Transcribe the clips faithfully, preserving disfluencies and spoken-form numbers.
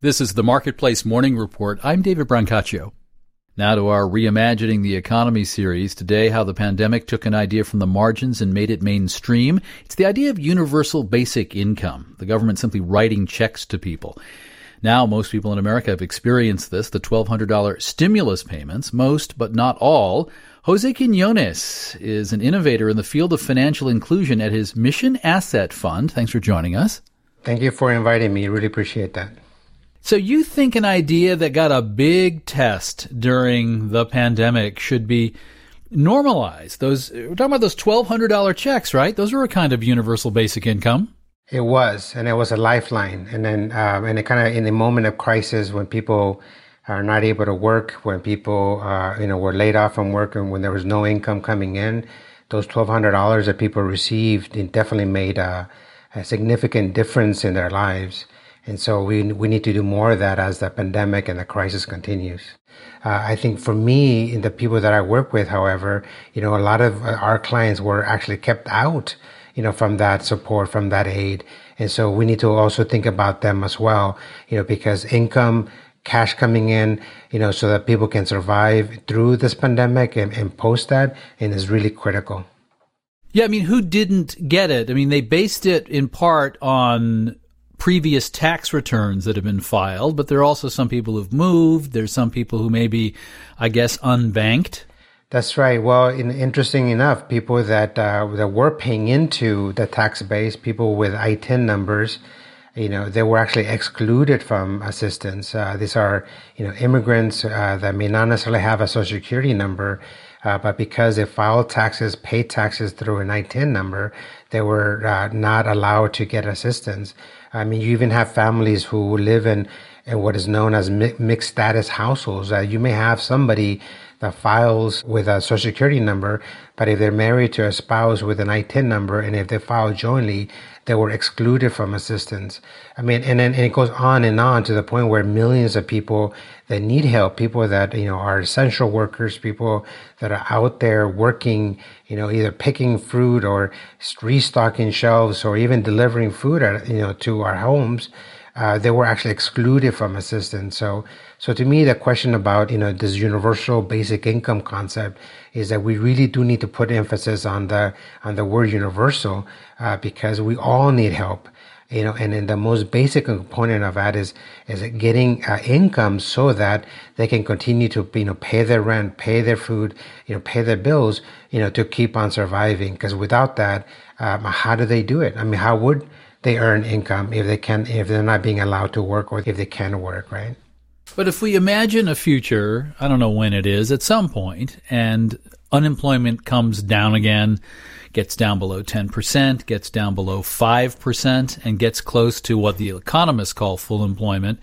This is the Marketplace Morning Report. I'm David Brancaccio. Now to our Reimagining the Economy series. Today, how the pandemic took an idea from the margins and made it mainstream. It's the idea of universal basic income, the government simply writing checks to people. Now, most people in America have experienced this, the twelve hundred dollars stimulus payments, most but not all. Jose Quinones is an innovator in the field of financial inclusion at his Mission Asset Fund. Thanks for joining us. Thank you for inviting me. Really appreciate that. So you think an idea that got a big test during the pandemic should be normalized? Those we're talking about those twelve hundred dollars checks, right? Those were a kind of universal basic income. It was, and it was a lifeline. And then, um, and it kind of in the moment of crisis when people are not able to work, when people, uh, you know, were laid off from work, and when there was no income coming in, those twelve hundred dollars that people received, it definitely made a, a significant difference in their lives. And so we we need to do more of that as the pandemic and the crisis continues. Uh, I think for me, and the people that I work with, however, you know, a lot of our clients were actually kept out, you know, from that support, from that aid. And so we need to also think about them as well, you know, because income, cash coming in, you know, so that people can survive through this pandemic and, and post that, and is really critical. Yeah, I mean, who didn't get it? I mean, they based it in part on previous tax returns that have been filed, but there are also some people who've moved. There's some people who may be, I guess, unbanked. That's right. Well, in, interesting enough, people that uh, that were paying into the tax base, people with I T I N numbers, you know, they were actually excluded from assistance. Uh, these are, you know, immigrants uh, that may not necessarily have a Social Security number, uh, but because they filed taxes, paid taxes through an I T I N number, they were uh, not allowed to get assistance. I mean, you even have families who live in, in what is known as mi- mixed status households. Uh, you may have somebody that files with a Social Security number, but if they're married to a spouse with an I T I N number, and if they file jointly, they were excluded from assistance. I mean, and then and it goes on and on to the point where millions of people that need help, people that, you know, are essential workers, people that are out there working, you know, either picking fruit or restocking shelves or even delivering food, at, you know, to our homes, uh, they were actually excluded from assistance. So, so to me, the question about, you know, this universal basic income concept is that we really do need to put emphasis on the, on the word universal, uh, because we all need help. You know, and then the most basic component of that is, is getting uh, income so that they can continue to, you know, pay their rent, pay their food, you know, pay their bills, you know, to keep on surviving. Because without that, um, how do they do it? I mean, how would they earn income if they can, if they're not being allowed to work, or if they can work, right? But if we imagine a future, I don't know when it is, at some point, and unemployment comes down again, gets down below ten percent, gets down below five percent, and gets close to what the economists call full employment,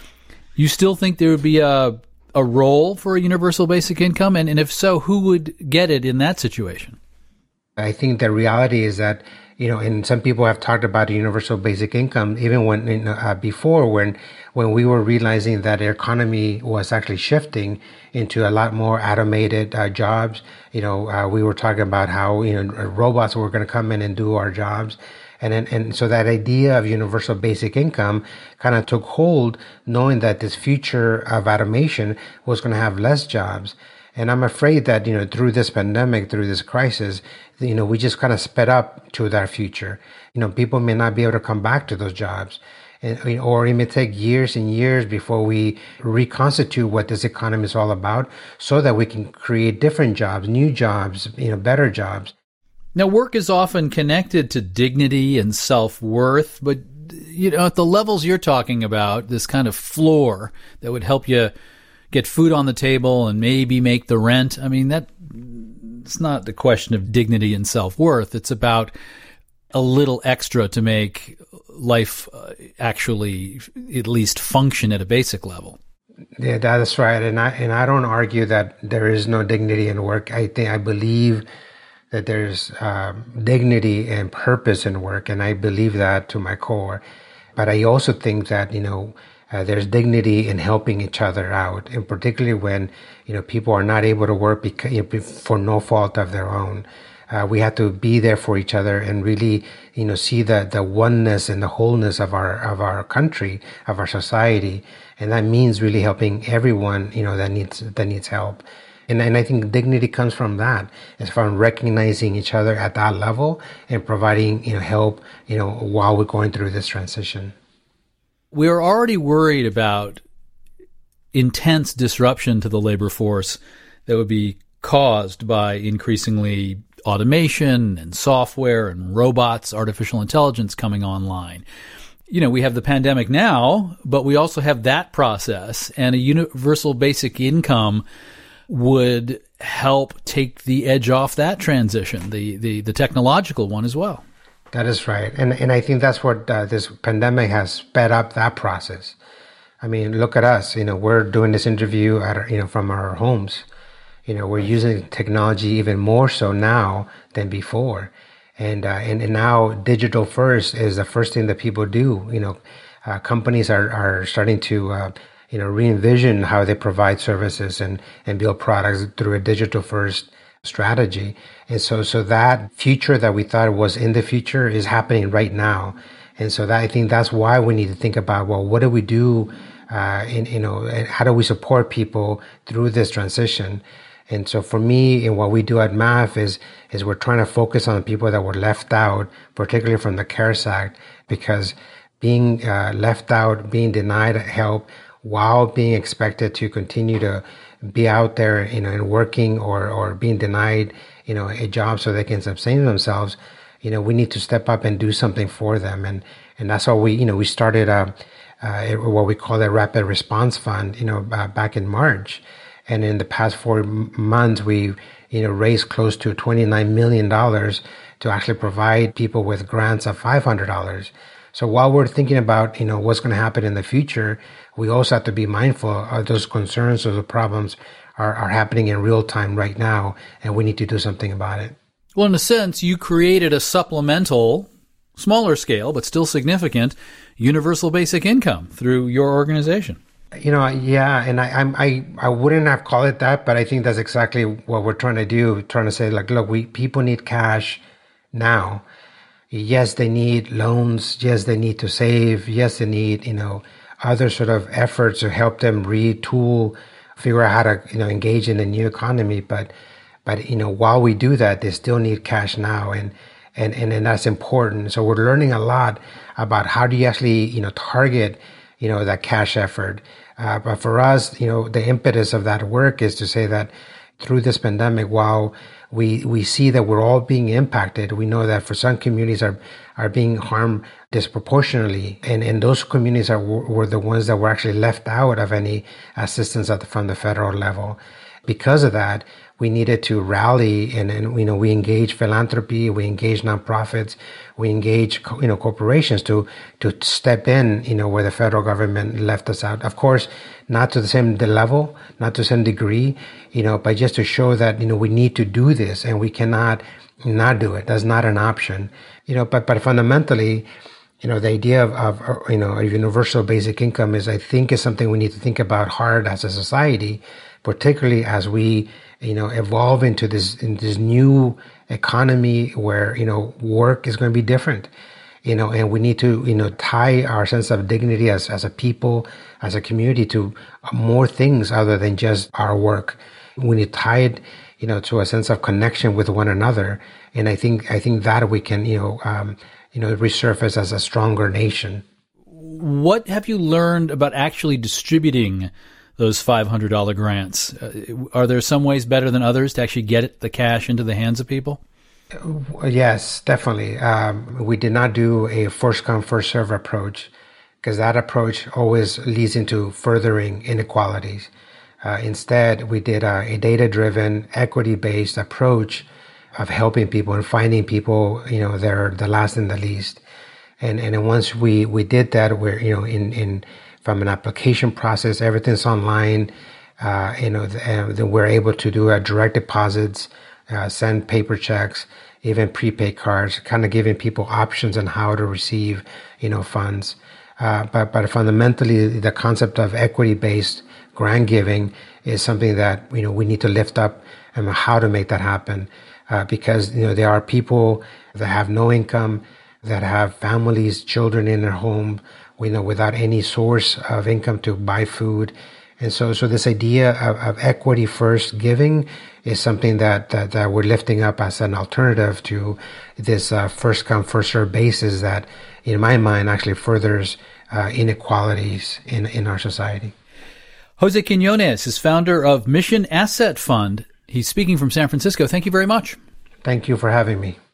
you still think there would be a a role for a universal basic income? And, and if so, who would get it in that situation? I think the reality is that, you know, and some people have talked about a universal basic income even when in, uh, before when when we were realizing that the economy was actually shifting into a lot more automated uh, jobs. You know, uh, we were talking about how, you know, robots were going to come in and do our jobs. And and, and so that idea of universal basic income kind of took hold, knowing that this future of automation was going to have less jobs. And I'm afraid that, you know, through this pandemic, through this crisis, you know, we just kind of sped up to that future. You know, people may not be able to come back to those jobs. And, or it may take years and years before we reconstitute what this economy is all about, so that we can create different jobs, new jobs, you know, better jobs. Now, work is often connected to dignity and self-worth, but, you know, at the levels you're talking about, this kind of floor that would help you get food on the table and maybe make the rent. I mean, that it's not the question of dignity and self-worth. It's about a little extra to make life uh, actually at least function at a basic level. Yeah, that's right. And I and I don't argue that there is no dignity in work. I think I believe that there's uh, dignity and purpose in work, and I believe that to my core. But I also think that, you know, Uh, there's dignity in helping each other out, and particularly when, you know, people are not able to work because, you know, for no fault of their own. Uh, we have to be there for each other and really, you know, see the, the oneness and the wholeness of our, of our country, of our society. And that means really helping everyone, you know, that needs, that needs help. And, and I think dignity comes from that. It's from recognizing each other at that level and providing, you know, help, you know, while we're going through this transition. We're already worried about intense disruption to the labor force that would be caused by increasingly automation and software and robots, artificial intelligence coming online. You know, we have the pandemic now, but we also have that process, and a universal basic income would help take the edge off that transition, the, the, the technological one as well. That is right. And and I think that's what uh, this pandemic has sped up that process. I mean, look at us, you know, we're doing this interview at our, you know, from our homes. You know, we're using technology even more so now than before. And, uh, and, and now digital first is the first thing that people do. You know, uh, companies are, are starting to, uh, you know, re-envision how they provide services and, and build products through a digital first strategy. And so, so that future that we thought was in the future is happening right now. And so that, I think that's why we need to think about, well, what do we do, uh, in, you know, and how do we support people through this transition? And so for me, and what we do at M A F is, is we're trying to focus on people that were left out, particularly from the CARES Act, because being uh, left out, being denied help while being expected to continue to be out there, you know, and working or, or being denied, you know, a job so they can sustain themselves, you know, we need to step up and do something for them. And, and that's how we, you know, we started, a, uh, what we call a rapid response fund, you know, uh, back in March. And in the past four months, we, you know, raised close to twenty-nine million dollars to actually provide people with grants of five hundred dollars. So while we're thinking about, you know, what's going to happen in the future, we also have to be mindful of those concerns or the problems are, are happening in real time right now, and we need to do something about it. Well, in a sense, you created a supplemental, smaller scale, but still significant, universal basic income through your organization. You know, yeah, and I, I'm, I, I wouldn't have called it that, but I think that's exactly what we're trying to do. Trying to say, like, look, we people need cash now. Yes, they need loans. Yes, they need to save. Yes, they need, you know, other sort of efforts to help them retool, figure out how to, you know, engage in the new economy. But, but you know, while we do that, they still need cash now, and and and, and that's important. So we're learning a lot about how do you actually, you know, target, you know, that cash effort. Uh, but for us, you know, the impetus of that work is to say that through this pandemic, while we we see that we're all being impacted, we know that for some communities are are being harmed disproportionately, and and those communities are were the ones that were actually left out of any assistance at the, from the federal level. Because of that, we needed to rally, and, and you know, we engage philanthropy, we engage nonprofits, we engage, you know, corporations to to step in, you know, where the federal government left us out. Of course, not to the same level, not to the same degree, you know, but just to show that, you know, we need to do this and we cannot not do it. That's not an option, you know. But but fundamentally, you know, the idea of, of you know, a universal basic income is, I think, is something we need to think about hard as a society, particularly as we, you know, evolve into this in this new economy where, you know, work is going to be different, you know, and we need to, you know, tie our sense of dignity as as a people, as a community, to more things other than just our work. We need to tie it, you know, to a sense of connection with one another, and I think I think that we can, you know, um, you know, resurface as a stronger nation. What have you learned about actually distributing those five hundred dollars grants? Uh, are there some ways better than others to actually get it, the cash into the hands of people? Yes, definitely. Um, we did not do a first come, first serve approach, because that approach always leads into furthering inequalities. Uh, instead, we did a, a data-driven, equity-based approach of helping people and finding people, you know, they're the last and the least. And and then once we, we did that, we're, you know, in, in from an application process, everything's online. Uh, you know, and then we're able to do uh, direct deposits, uh, send paper checks, even prepaid cards, kind of giving people options on how to receive, you know, funds. Uh, but but fundamentally, the concept of equity-based grant giving is something that, you know, we need to lift up and how to make that happen. uh, because, you know, there are people that have no income, that have families, children in their home, you know, without any source of income to buy food. And so, so this idea of, of equity first giving is something that, that, that we're lifting up as an alternative to this uh, first come, first served basis that, in my mind, actually furthers uh, inequalities in, in our society. Jose Quinones is founder of Mission Asset Fund. He's speaking from San Francisco. Thank you very much. Thank you for having me.